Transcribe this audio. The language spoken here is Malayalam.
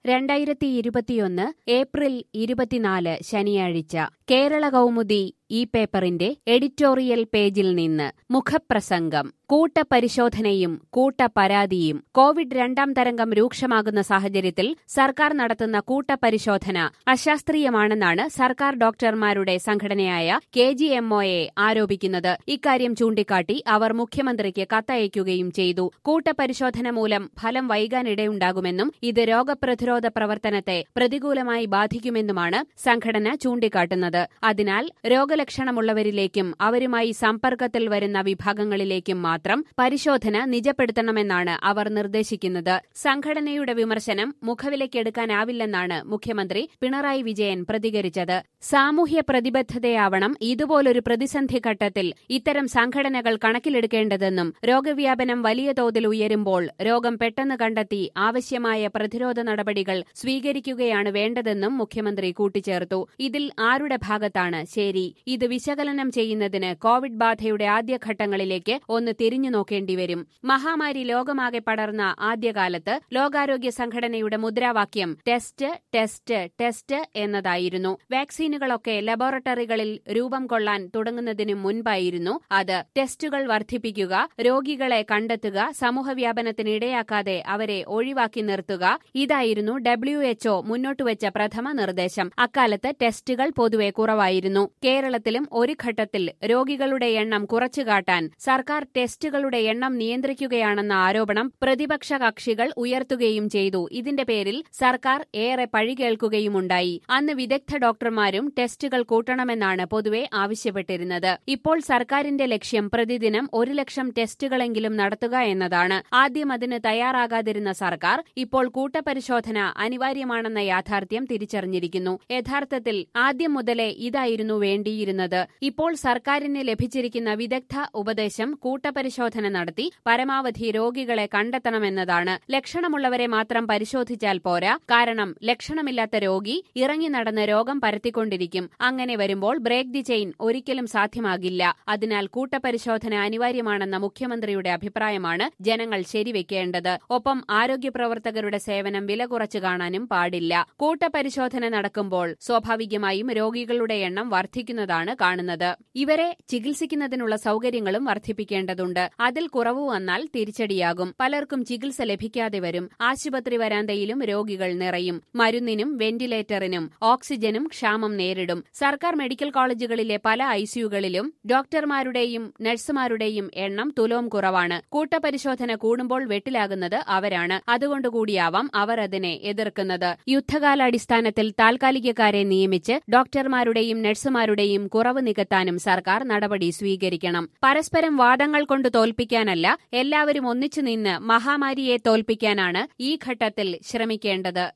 2021 ഏപ്രിൽ 24 ശനിയാഴ്ച കേരള കൗമുദി ഈ പേപ്പറിന്റെ എഡിറ്റോറിയൽ പേജിൽ നിന്ന് മുഖപ്രസംഗം. കൂട്ടപരിശോധനയും കൂട്ടപരാതിയും. കോവിഡ് രണ്ടാം തരംഗം രൂക്ഷമാകുന്ന സാഹചര്യത്തിൽ സർക്കാർ നടത്തുന്ന കൂട്ടപരിശോധന അശാസ്ത്രീയമാണെന്നാണ് സർക്കാർ ഡോക്ടർമാരുടെ സംഘടനയായ KGMOA ആരോപിക്കുന്നത്. ഇക്കാര്യം ചൂണ്ടിക്കാട്ടി അവർ മുഖ്യമന്ത്രിക്ക് കത്തയക്കുകയും ചെയ്തു. കൂട്ടപരിശോധന മൂലം ഫലം വൈകാനിടയുണ്ടാകുമെന്നും ഇത് രോഗപ്രതിരോധ പ്രവർത്തനത്തെ പ്രതികൂലമായി ബാധിക്കുമെന്നുമാണ് സംഘടന ചൂണ്ടിക്കാട്ടുന്നത്. അതിനാൽ രോഗലക്ഷണമുള്ളവരിലേക്കും അവരുമായി സമ്പർക്കത്തിൽ വരുന്ന വിഭാഗങ്ങളിലേക്കും മാത്രം പരിശോധന നിജപ്പെടുത്തണമെന്നാണ് അവർ നിർദ്ദേശിക്കുന്നത്. സംഘടനയുടെ വിമർശനം മുഖവിലയ്ക്കെടുക്കാനാവില്ലെന്നാണ് മുഖ്യമന്ത്രി പിണറായി വിജയൻ പ്രതികരിച്ചത്. സാമൂഹ്യ പ്രതിബദ്ധതയാവണം ഇതുപോലൊരു പ്രതിസന്ധി ഘട്ടത്തിൽ ഇത്തരം സംഘടനകൾ കണക്കിലെടുക്കേണ്ടതെന്നും രോഗവ്യാപനം വലിയ തോതിൽ ഉയരുമ്പോൾ രോഗം പെട്ടെന്ന് കണ്ടെത്തി ആവശ്യമായ പ്രതിരോധ നടപടികൾ സ്വീകരിക്കുകയാണ് വേണ്ടതെന്നും മുഖ്യമന്ത്രി കൂട്ടിച്ചേർത്തു. ഇതിൽ ആരുടെ ഭാഗത്താണ് ശരി? ഇത് വിശകലനം ചെയ്യുന്നതിന് കോവിഡ് ബാധയുടെ ആദ്യഘട്ടങ്ങളിലേക്ക് ഒന്ന് തിരിഞ്ഞു നോക്കേണ്ടിവരും. മഹാമാരി ലോകമാകെ പടർന്ന ആദ്യകാലത്ത് ലോകാരോഗ്യ സംഘടനയുടെ മുദ്രാവാക്യം ടെസ്റ്റ് ടെസ്റ്റ് ടെസ്റ്റ് എന്നതായിരുന്നു. വാക്സിനുകളൊക്കെ ലബോറട്ടറികളിൽ രൂപം കൊള്ളാൻ തുടങ്ങുന്നതിനു മുൻപായിരുന്നു അത്. ടെസ്റ്റുകൾ വർദ്ധിപ്പിക്കുക, രോഗികളെ കണ്ടെത്തുക, സമൂഹവ്യാപനത്തിനിടയാക്കാതെ അവരെ ഒഴിവാക്കി നിർത്തുക, ഇതായിരുന്നു WHO മുന്നോട്ടുവച്ച പ്രഥമ നിർദ്ദേശം. അക്കാലത്ത് ടെസ്റ്റുകൾ പൊതുവെ കുറവായിരുന്നു. കേരളത്തിലും ഒരു ഘട്ടത്തിൽ രോഗികളുടെ എണ്ണം കുറച്ചുകാട്ടാൻ സർക്കാർ ടെസ്റ്റുകളുടെ എണ്ണം നിയന്ത്രിക്കുകയാണെന്ന ആരോപണം പ്രതിപക്ഷ കക്ഷികൾ ഉയർത്തുകയും ചെയ്തു. ഇതിന്റെ പേരിൽ സർക്കാർ ഏറെ പഴി കേൾക്കുകയുമുണ്ടായി. അന്ന് വിദഗ്ധ ഡോക്ടർമാരും ടെസ്റ്റുകൾ കൂട്ടണമെന്നാണ് പൊതുവെ ആവശ്യപ്പെട്ടിരുന്നത്. ഇപ്പോൾ സർക്കാരിന്റെ ലക്ഷ്യം പ്രതിദിനം 1,00,000 ടെസ്റ്റുകളെങ്കിലും നടത്തുക എന്നതാണ്. ആദ്യം അതിന് തയ്യാറാകാതിരുന്ന സർക്കാർ ഇപ്പോൾ കൂട്ടപരിശോധന അനിവാര്യമാണെന്ന യാഥാർത്ഥ്യം തിരിച്ചറിഞ്ഞിരിക്കുന്നു. യഥാർത്ഥത്തിൽ ആദ്യം മുതലേ ഇതായിരുന്നു വേണ്ടിയിരുന്നത്. ഇപ്പോൾ സർക്കാരിന് ലഭിച്ചിരിക്കുന്ന വിദഗ്ധ ഉപദേശം കൂട്ടപരിശോധന നടത്തി പരമാവധി രോഗികളെ കണ്ടെത്തണമെന്നതാണ്. ലക്ഷണമുള്ളവരെ മാത്രം പരിശോധിച്ചാൽ പോരാ. കാരണം ലക്ഷണമില്ലാത്ത രോഗി ഇറങ്ങി നടന്ന് രോഗം പരത്തിക്കൊണ്ടിരിക്കും. അങ്ങനെ വരുമ്പോൾ ബ്രേക്ക് ദി ചെയിൻ ഒരിക്കലും സാധ്യമാകില്ല. അതിനാൽ കൂട്ടപരിശോധന അനിവാര്യമാണെന്ന മുഖ്യമന്ത്രിയുടെ അഭിപ്രായമാണ് ജനങ്ങൾ ശരിവെക്കേണ്ടത്. ഒപ്പം ആരോഗ്യപ്രവർത്തകരുടെ സേവനം വില കുറച്ചു കാണാനും പാടില്ല. കൂട്ടപരിശോധന നടക്കുമ്പോൾ സ്വാഭാവികമായും രോഗികളുടെ എണ്ണം വർദ്ധിക്കുന്നതാണ് കാണുന്നത്. ഇവരെ ചികിത്സിക്കുന്നതിനുള്ള സൗകര്യങ്ങളും വർദ്ധിപ്പിക്കേണ്ടതുണ്ട്. അതിൽ കുറവ് വന്നാൽ തിരിച്ചടിയാകും. പലർക്കും ചികിത്സ ലഭിക്കാതെ വരും. ആശുപത്രി വരാന്തയിലും രോഗികൾ നിറയും. മരുന്നിനും വെന്റിലേറ്ററിനും ഓക്സിജനും ക്ഷാമം നേരിടും. സർക്കാർ മെഡിക്കൽ കോളേജുകളിലെ പല ICUകളിലും ഡോക്ടർമാരുടെയും നഴ്സുമാരുടെയും എണ്ണം തുലോം കുറവാണ്. കൂട്ടപരിശോധന കൂടുമ്പോൾ വെട്ടിലാകുന്നത് അവരാണ്. അതുകൊണ്ടുകൂടിയാവാം അവർ അതിനെ എതിർക്കുന്നത്. യുദ്ധകാലാടിസ്ഥാനത്തിൽ താൽക്കാലികക്കാരെ നിയമിച്ച് ഡോക്ടർമാരുടെയും നഴ്സുമാരുടെയും കുറവ് നികത്താനും സർക്കാർ നടപടി സ്വീകരിക്കണം. പരസ്പരം വാദങ്ങൾ കൊണ്ട് തോൽപ്പിക്കാനല്ല, എല്ലാവരും ഒന്നിച്ചു നിന്ന് മഹാമാരിയെ തോൽപ്പിക്കാനാണ് ഈ ഘട്ടത്തിൽ ശ്രമിക്കേണ്ടത്.